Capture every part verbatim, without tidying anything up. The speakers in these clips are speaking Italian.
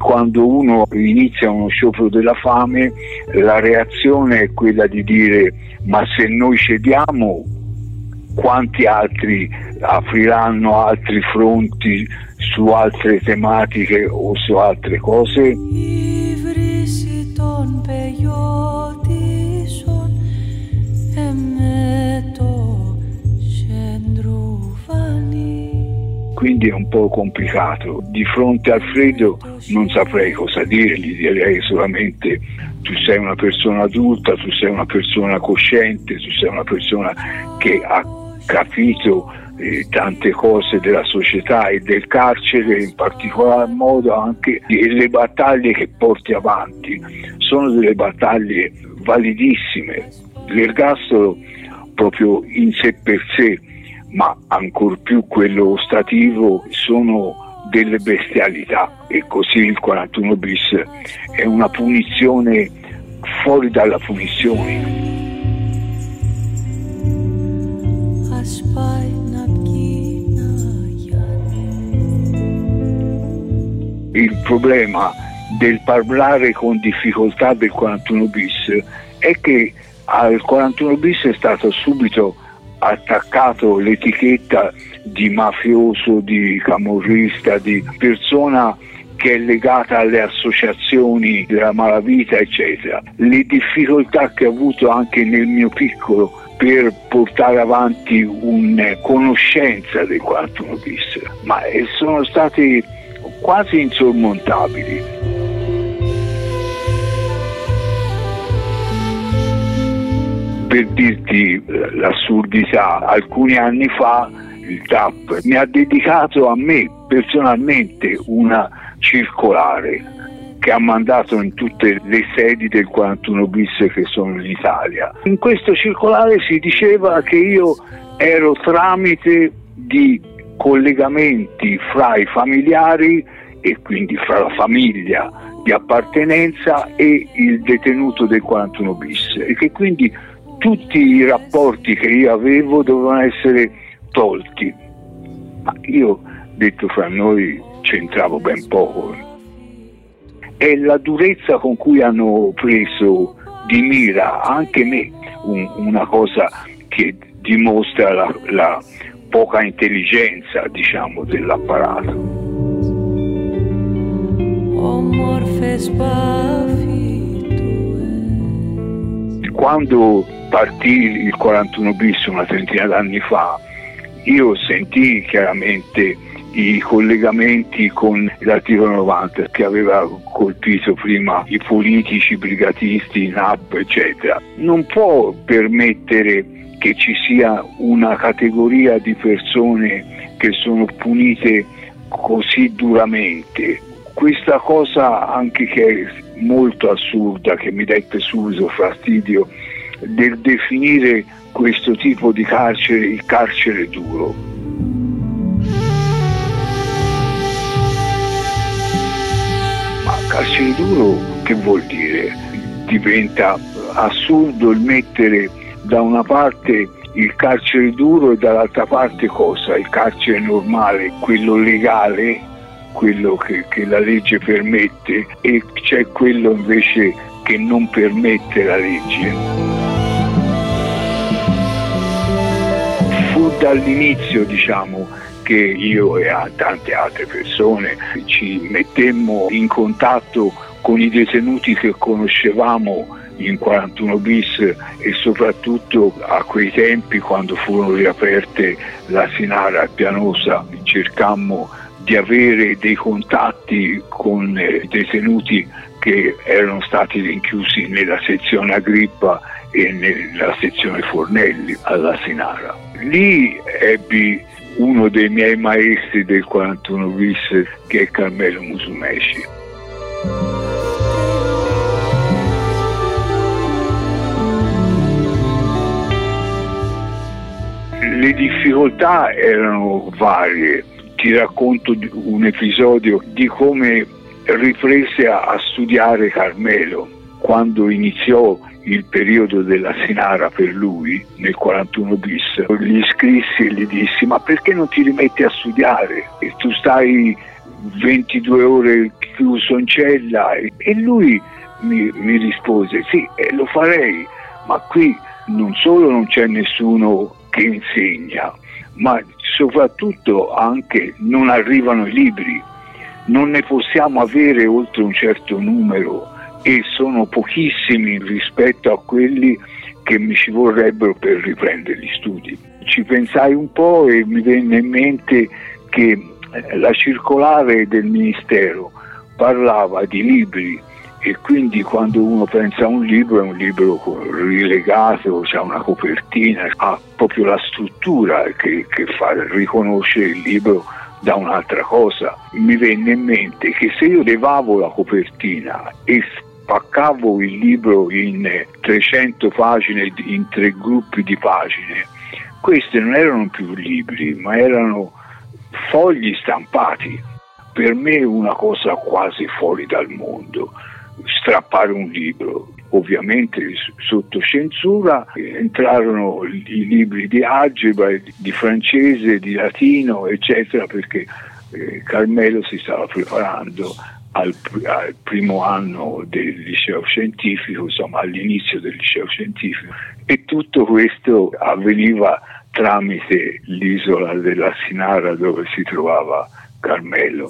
Quando uno inizia uno sciopero della fame, la reazione è quella di dire: ma se noi cediamo, quanti altri apriranno altri fronti su altre tematiche o su altre cose? Quindi è un po' complicato. Di fronte a Alfredo non saprei cosa dire, gli direi solamente: tu sei una persona adulta, tu sei una persona cosciente, tu sei una persona che ha capito eh, tante cose della società e del carcere, in particolar modo anche le battaglie che porti avanti. Sono delle battaglie validissime. L'ergastolo proprio in sé per sé, ma ancor più quello ostativo, sono delle bestialità, e così il quarantuno bis è una punizione fuori dalla punizione. Il problema del parlare con difficoltà del quarantuno bis è che al quarantuno bis è stato subito attaccato l'etichetta di mafioso, di camorrista, di persona che è legata alle associazioni della malavita, eccetera. Le difficoltà che ho avuto anche nel mio piccolo per portare avanti una conoscenza del quarantuno bis, ma sono state quasi insormontabili. Per dirti l'assurdità, alcuni anni fa il T A P mi ha dedicato a me personalmente una circolare che ha mandato in tutte le sedi del quarantuno bis che sono in Italia. In questo circolare si diceva che io ero tramite di collegamenti fra i familiari e quindi fra la famiglia di appartenenza e il detenuto del quarantuno bis, e che quindi tutti i rapporti che io avevo dovevano essere tolti. Ma io, detto fra noi, c'entravo ben poco. È la durezza con cui hanno preso di mira anche me, un, una cosa che dimostra la, la poca intelligenza, diciamo, dell'apparato. Quando partì il quarantuno bis una trentina d'anni fa, io sentii chiaramente i collegamenti con l'articolo novanta che aveva colpito prima i politici, i brigatisti, i N A P, eccetera. Non può permettere che ci sia una categoria di persone che sono punite così duramente. Questa cosa anche che è molto assurda, che mi dette subito fastidio, del definire questo tipo di carcere il carcere duro. Ma carcere duro che vuol dire? Diventa assurdo il mettere da una parte il carcere duro e dall'altra parte cosa? Il carcere normale, quello legale, quello che, che la legge permette, e c'è quello invece che non permette la legge. Fu dall'inizio, diciamo, che io e tante altre persone ci mettemmo in contatto con i detenuti che conoscevamo in quarantuno bis, e soprattutto a quei tempi, quando furono riaperte l'Asinara e Pianosa, cercammo di avere dei contatti con eh, detenuti che erano stati rinchiusi nella sezione Agrippa e nella sezione Fornelli all'Asinara. Lì ebbi uno dei miei maestri del quarantuno bis, che è Carmelo Musumeci. Le difficoltà erano varie. Ti racconto un episodio di come riprese a studiare Carmelo. Quando iniziò il periodo dell'Asinara per lui, nel quarantuno bis, gli scrissi e gli dissi: ma perché non ti rimetti a studiare? E tu stai ventidue ore più Soncella, e lui mi, mi rispose sì, eh, lo farei, ma qui non solo non c'è nessuno che insegna, ma soprattutto anche non arrivano i libri, non ne possiamo avere oltre un certo numero e sono pochissimi rispetto a quelli che mi ci vorrebbero per riprendere gli studi. Ci pensai un po' e mi venne in mente che la circolare del Ministero parlava di libri, e quindi quando uno pensa a un libro, è un libro rilegato, c'ha una copertina, ha proprio la struttura che, che fa riconoscere il libro da un'altra cosa. Mi venne in mente che se io levavo la copertina e spaccavo il libro in trecento pagine, in tre gruppi di pagine, questi non erano più libri, ma erano fogli stampati. Per me è una cosa quasi fuori dal mondo, strappare un libro. Ovviamente sotto censura entrarono i libri di algebra, di francese, di latino, eccetera, perché eh, Carmelo si stava preparando al, al primo anno del liceo scientifico, insomma all'inizio del liceo scientifico, e tutto questo avveniva tramite l'isola della Sinara dove si trovava Carmelo.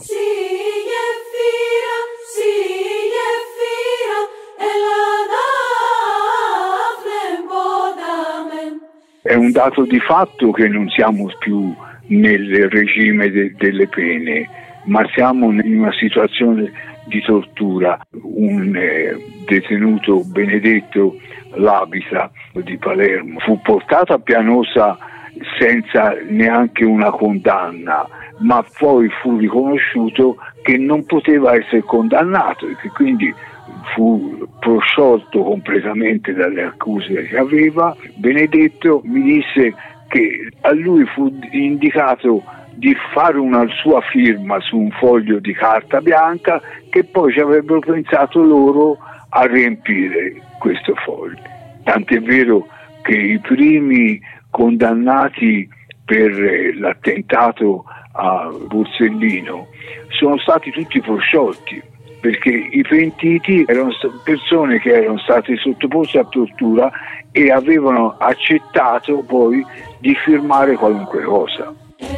È un dato di fatto che non siamo più nel regime de- delle pene, ma siamo in una situazione di tortura. Un eh, detenuto, Benedetto Labita di Palermo, fu portato a Pianosa senza neanche una condanna, ma poi fu riconosciuto che non poteva essere condannato e che quindi fu prosciolto completamente dalle accuse che aveva. Benedetto mi disse che a lui fu indicato di fare una sua firma su un foglio di carta bianca, che poi ci avrebbero pensato loro a riempire questo foglio. Tant'è vero che i primi condannati per l'attentato a Borsellino sono stati tutti prosciolti, perché i pentiti erano persone che erano state sottoposte a tortura e avevano accettato poi di firmare qualunque cosa.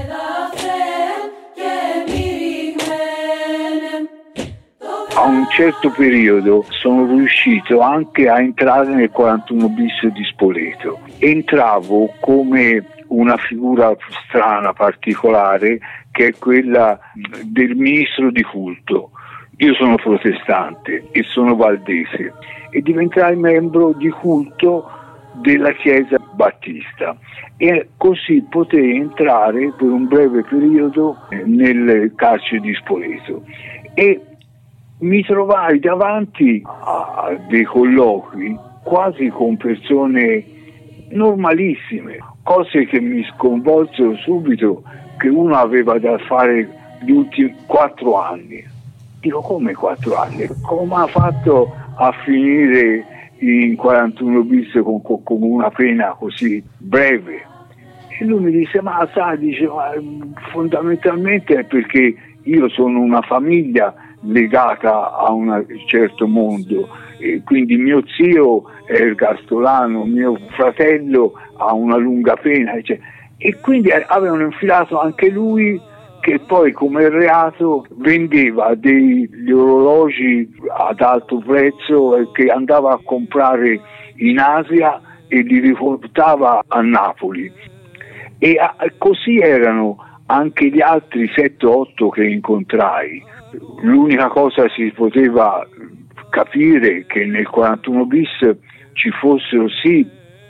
A un certo periodo sono riuscito anche a entrare nel quarantuno bis di Spoleto. Entravo come una figura strana, particolare, che è quella del ministro di culto. Io sono protestante e sono valdese e diventai membro di culto della Chiesa Battista e così potei entrare per un breve periodo nel carcere di Spoleto e mi trovai davanti a dei colloqui quasi con persone normalissime, cose che mi sconvolsero subito, che uno aveva da fare gli ultimi quattro anni. Dico, come quattro anni? Come ha fatto a finire in quarantuno bis con, con una pena così breve? E lui mi disse, ma sai, dice, ma fondamentalmente è perché io sono una famiglia legata a un certo mondo, e quindi mio zio è ergastolano, mio fratello ha una lunga pena, eccetera. E quindi avevano infilato anche lui, che poi come reato vendeva degli orologi ad alto prezzo che andava a comprare in Asia e li riportava a Napoli. E a, così erano anche gli altri sette otto che incontrai. L'unica cosa si poteva capire che nel quarantuno bis ci fossero sì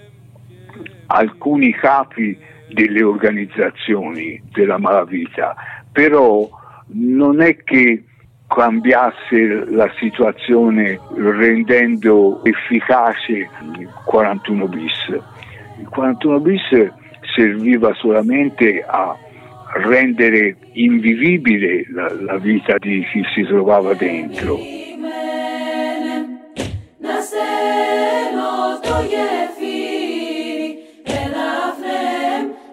alcuni capi delle organizzazioni della malavita, però non è che cambiasse la situazione rendendo efficace il quarantuno bis. Il quarantuno bis serviva solamente a rendere invivibile la, la vita di chi si trovava dentro.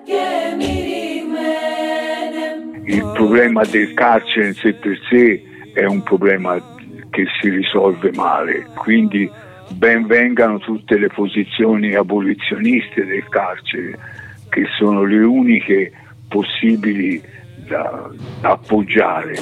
Il problema del carcere in sé per sé è un problema che si risolve male. Quindi ben vengano tutte le posizioni abolizioniste del carcere, che sono le uniche possibili da, da appoggiare.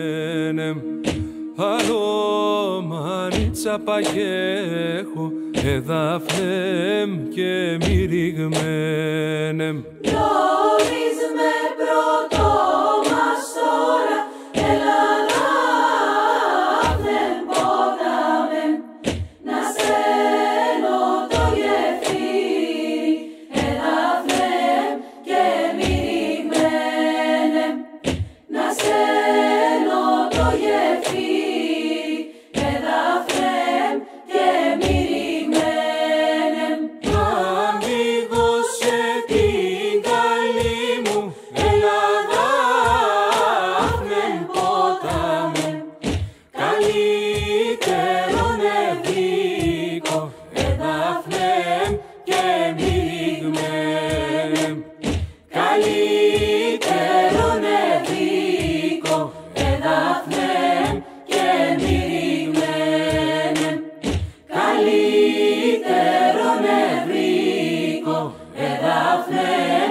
Άλλο μανίτσα παγέχω, εδάφνεμ και μυριγμένεμ. Λιώνεις με πρώτο μας τώρα, Ελλάδα δεν πόταμε, να στέλνω το γεφύρι, εδάφνεμ και μυριγμένεμ, να στέλνω το γεφύρι. Καλύτερο νευρικό εδάφνε